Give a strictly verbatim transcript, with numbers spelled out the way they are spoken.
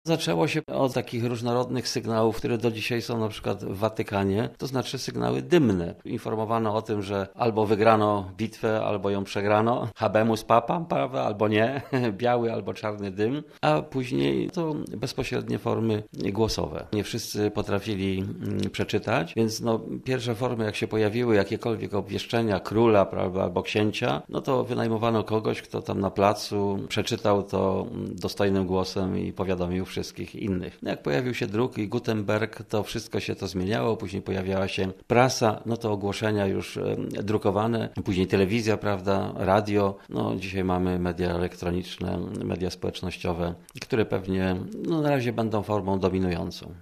Zaczęło się od takich różnorodnych sygnałów, które do dzisiaj są na przykład w Watykanie, to znaczy sygnały dymne. Informowano o tym, że albo wygrano bitwę, albo ją przegrano. Habemus papam, prawda, albo nie. Biały albo czarny dym. A później to bezpośrednie formy głosowe. Nie wszyscy potrafili przeczytać, więc no, pierwsze formy, jak się pojawiły, jakiekolwiek obwieszczenia króla, prawda, albo księcia, no to wynajmowano kogoś, kto tam na placu przeczytał to dostojnym głosem i powiadomił wszystkich innych. No jak pojawił się druk i Gutenberg, to wszystko się to zmieniało, później pojawiała się prasa, no to ogłoszenia już drukowane, później telewizja, prawda, radio, no dzisiaj mamy media elektroniczne, media społecznościowe, które pewnie no, na razie będą formą dominującą.